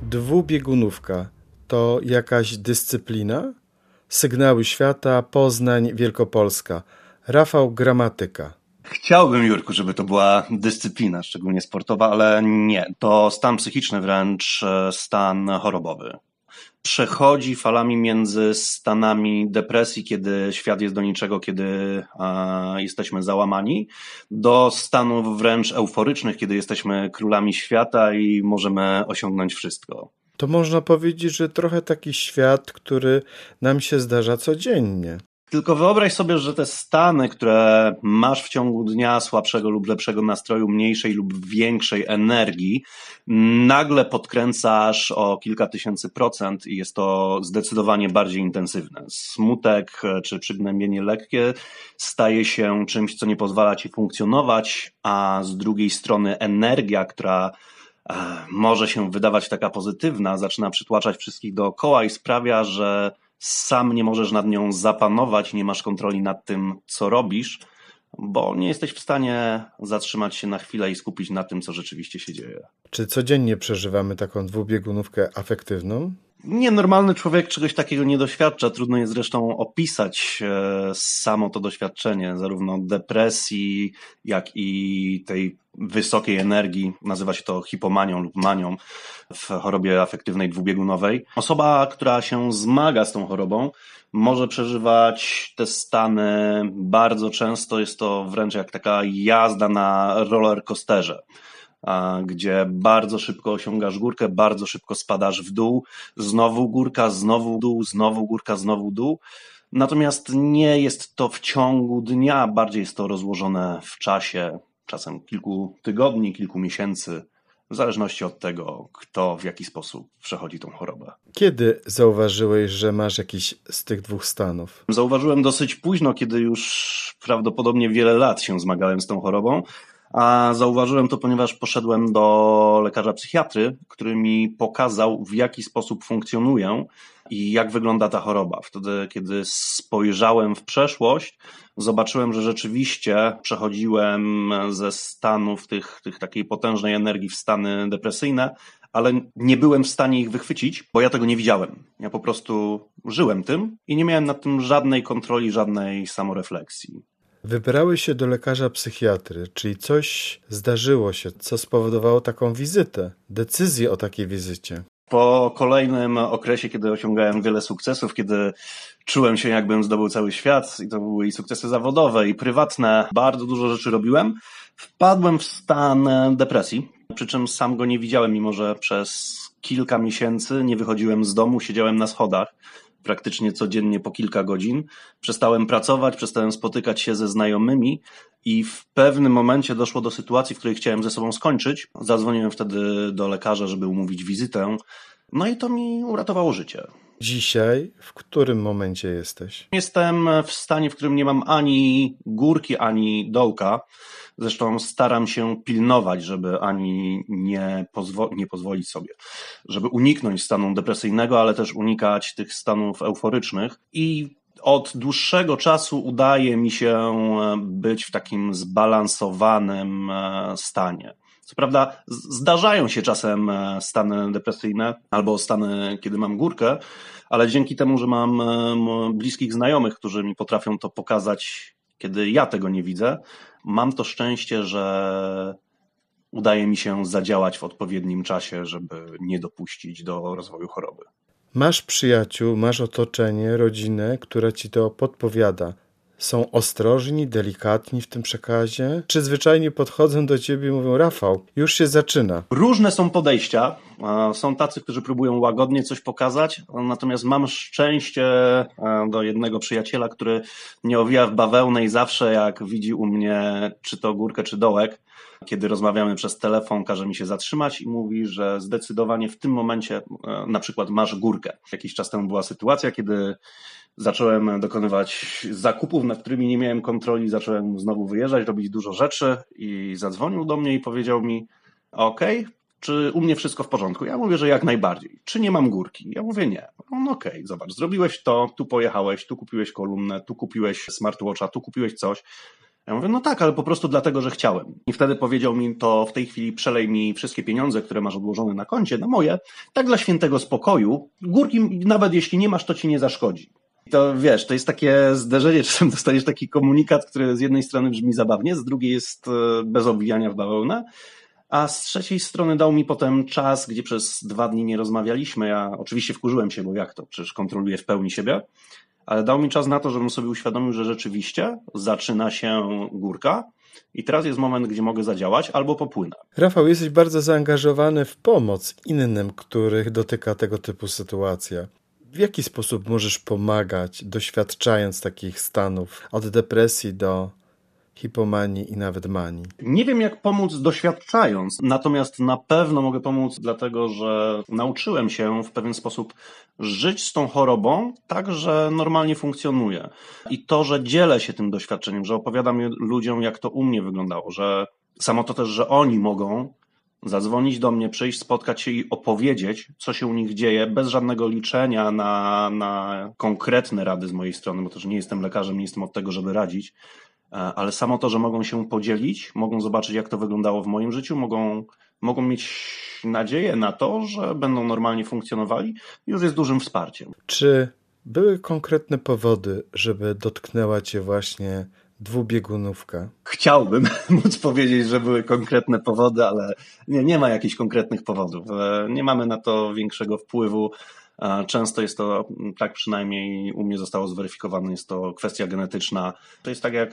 Dwubiegunówka to jakaś dyscyplina? Sygnały świata, Poznań, Wielkopolska. Rafał Gramatyka. Chciałbym, Jurku, żeby to była dyscyplina, szczególnie sportowa, ale nie. To stan psychiczny, wręcz stan chorobowy. Przechodzi falami między stanami depresji, kiedy świat jest do niczego, kiedy jesteśmy załamani, do stanów wręcz euforycznych, kiedy jesteśmy królami świata i możemy osiągnąć wszystko. To można powiedzieć, że trochę taki świat, który nam się zdarza codziennie. Tylko wyobraź sobie, że te stany, które masz w ciągu dnia, słabszego lub lepszego nastroju, mniejszej lub większej energii, nagle podkręcasz o kilka tysięcy procent i jest to zdecydowanie bardziej intensywne. Smutek czy przygnębienie lekkie staje się czymś, co nie pozwala ci funkcjonować, a z drugiej strony energia, która może się wydawać taka pozytywna, zaczyna przytłaczać wszystkich dookoła i sprawia, że sam nie możesz nad nią zapanować, nie masz kontroli nad tym, co robisz, bo nie jesteś w stanie zatrzymać się na chwilę i skupić na tym, co rzeczywiście się dzieje. Czy codziennie przeżywamy taką dwubiegunówkę afektywną? Nie, normalny człowiek czegoś takiego nie doświadcza. Trudno jest zresztą opisać samo to doświadczenie, zarówno depresji, jak i tej wysokiej energii. Nazywa się to hipomanią lub manią w chorobie afektywnej dwubiegunowej. Osoba, która się zmaga z tą chorobą, może przeżywać te stany bardzo często. Jest to wręcz jak taka jazda na roller coasterze, gdzie bardzo szybko osiągasz górkę, bardzo szybko spadasz w dół, znowu górka, znowu dół, znowu górka, znowu dół. Natomiast nie jest to w ciągu dnia, bardziej jest to rozłożone w czasie, czasem kilku tygodni, kilku miesięcy, w zależności od tego, kto w jaki sposób przechodzi tą chorobę. Kiedy zauważyłeś, że masz jakiś z tych dwóch stanów? Zauważyłem dosyć późno, kiedy już prawdopodobnie wiele lat się zmagałem z tą chorobą. A zauważyłem to, ponieważ poszedłem do lekarza psychiatry, który mi pokazał, w jaki sposób funkcjonuję i jak wygląda ta choroba. Wtedy, kiedy spojrzałem w przeszłość, zobaczyłem, że rzeczywiście przechodziłem ze stanów tych takiej potężnej energii w stany depresyjne, ale nie byłem w stanie ich wychwycić, bo ja tego nie widziałem. Ja po prostu żyłem tym i nie miałem nad tym żadnej kontroli, żadnej samorefleksji. Wybrałeś się do lekarza psychiatry, czyli coś zdarzyło się, co spowodowało taką wizytę, decyzję o takiej wizycie. Po kolejnym okresie, kiedy osiągałem wiele sukcesów, kiedy czułem się, jakbym zdobył cały świat, i to były i sukcesy zawodowe, i prywatne, bardzo dużo rzeczy robiłem, wpadłem w stan depresji, przy czym sam go nie widziałem, mimo że przez kilka miesięcy nie wychodziłem z domu, siedziałem na schodach praktycznie codziennie po kilka godzin. Przestałem pracować, przestałem spotykać się ze znajomymi i w pewnym momencie doszło do sytuacji, w której chciałem ze sobą skończyć. Zadzwoniłem wtedy do lekarza, żeby umówić wizytę. No i to mi uratowało życie. Dzisiaj w którym momencie jesteś? Jestem w stanie, w którym nie mam ani górki, ani dołka. Zresztą staram się pilnować, żeby ani nie pozwolić sobie, żeby uniknąć stanu depresyjnego, ale też unikać tych stanów euforycznych. I od dłuższego czasu udaje mi się być w takim zbalansowanym stanie. Co prawda zdarzają się czasem stany depresyjne albo stany, kiedy mam górkę, ale dzięki temu, że mam bliskich znajomych, którzy mi potrafią to pokazać, kiedy ja tego nie widzę, mam to szczęście, że udaje mi się zadziałać w odpowiednim czasie, żeby nie dopuścić do rozwoju choroby. Masz przyjaciół, masz otoczenie, rodzinę, która ci to podpowiada. Są ostrożni, delikatni w tym przekazie? Czy zwyczajnie podchodzą do ciebie i mówią: Rafał, już się zaczyna? Różne są podejścia. Są tacy, którzy próbują łagodnie coś pokazać, natomiast mam szczęście do jednego przyjaciela, który nie owija w bawełnę i zawsze jak widzi u mnie czy to górkę, czy dołek, kiedy rozmawiamy przez telefon, każe mi się zatrzymać i mówi, że zdecydowanie w tym momencie na przykład masz górkę. Jakiś czas temu była sytuacja, kiedy zacząłem dokonywać zakupów, nad którymi nie miałem kontroli, zacząłem znowu wyjeżdżać, robić dużo rzeczy i zadzwonił do mnie i powiedział mi: okej, czy u mnie wszystko w porządku? Ja mówię, że jak najbardziej. Czy nie mam górki? Ja mówię nie. On: okej, zobacz, zrobiłeś to, tu pojechałeś, tu kupiłeś kolumnę, tu kupiłeś smartwatcha, tu kupiłeś coś. Ja mówię, no tak, ale po prostu dlatego, że chciałem. I wtedy powiedział mi, to w tej chwili przelej mi wszystkie pieniądze, które masz odłożone na koncie, na moje, tak dla świętego spokoju. Górki, nawet jeśli nie masz, to ci nie zaszkodzi. I to wiesz, to jest takie zderzenie, czasem dostajesz taki komunikat, który z jednej strony brzmi zabawnie, z drugiej jest bez obwijania w bawełnę, a z trzeciej strony dał mi potem czas, gdzie przez 2 dni nie rozmawialiśmy. Ja oczywiście wkurzyłem się, bo jak to, przecież kontroluję w pełni siebie, ale dał mi czas na to, żebym sobie uświadomił, że rzeczywiście zaczyna się górka i teraz jest moment, gdzie mogę zadziałać albo popłynę. Rafał, jesteś bardzo zaangażowany w pomoc innym, których dotyka tego typu sytuacja. W jaki sposób możesz pomagać, doświadczając takich stanów, od depresji do hipomanii i nawet manii? Nie wiem, jak pomóc doświadczając, natomiast na pewno mogę pomóc, dlatego że nauczyłem się w pewien sposób żyć z tą chorobą tak, że normalnie funkcjonuje. I to, że dzielę się tym doświadczeniem, że opowiadam ludziom, jak to u mnie wyglądało, że samo to też, że oni mogą zadzwonić do mnie, przyjść, spotkać się i opowiedzieć, co się u nich dzieje, bez żadnego liczenia na konkretne rady z mojej strony, bo też nie jestem lekarzem, nie jestem od tego, żeby radzić, ale samo to, że mogą się podzielić, mogą zobaczyć, jak to wyglądało w moim życiu, mogą mieć nadzieję na to, że będą normalnie funkcjonowali, już jest dużym wsparciem. Czy były konkretne powody, żeby dotknęła cię właśnie dwubiegunówka? Chciałbym móc powiedzieć, że były konkretne powody, ale nie ma jakichś konkretnych powodów. Nie mamy na to większego wpływu. Często jest to, tak przynajmniej u mnie zostało zweryfikowane, jest to kwestia genetyczna. To jest tak jak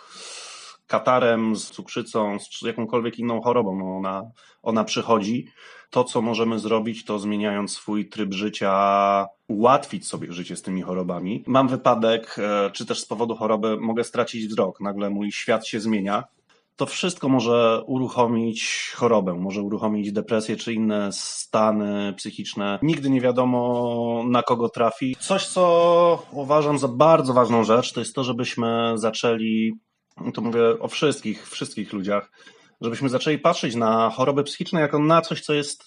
z katarem, z cukrzycą, z jakąkolwiek inną chorobą. No ona przychodzi. To, co możemy zrobić, to zmieniając swój tryb życia, ułatwić sobie życie z tymi chorobami. Mam wypadek, czy też z powodu choroby mogę stracić wzrok. Nagle mój świat się zmienia. To wszystko może uruchomić chorobę, może uruchomić depresję czy inne stany psychiczne. Nigdy nie wiadomo, na kogo trafi. Coś, co uważam za bardzo ważną rzecz, to jest to, żebyśmy zaczęli, to mówię o wszystkich ludziach, żebyśmy zaczęli patrzeć na choroby psychiczne jako na coś, co jest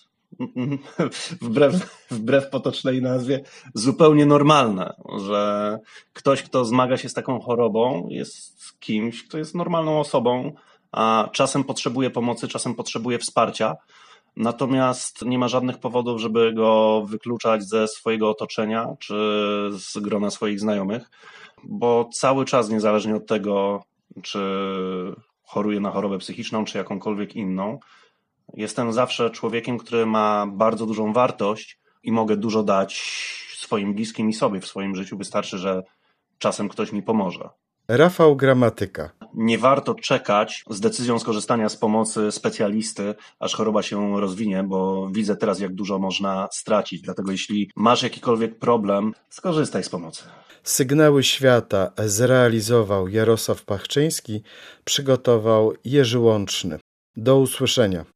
wbrew potocznej nazwie zupełnie normalne, że ktoś, kto zmaga się z taką chorobą, jest kimś, kto jest normalną osobą, a czasem potrzebuje pomocy, czasem potrzebuje wsparcia, natomiast nie ma żadnych powodów, żeby go wykluczać ze swojego otoczenia czy z grona swoich znajomych, bo cały czas, niezależnie od tego, czy choruje na chorobę psychiczną, czy jakąkolwiek inną, jestem zawsze człowiekiem, który ma bardzo dużą wartość i mogę dużo dać swoim bliskim i sobie w swoim życiu. Wystarczy, że czasem ktoś mi pomoże. Rafał Gramatyka. Nie warto czekać z decyzją skorzystania z pomocy specjalisty, aż choroba się rozwinie, bo widzę teraz, jak dużo można stracić. Dlatego jeśli masz jakikolwiek problem, skorzystaj z pomocy. Sygnały świata zrealizował Jarosław Pachczyński, przygotował Jerzy Łączny. Do usłyszenia.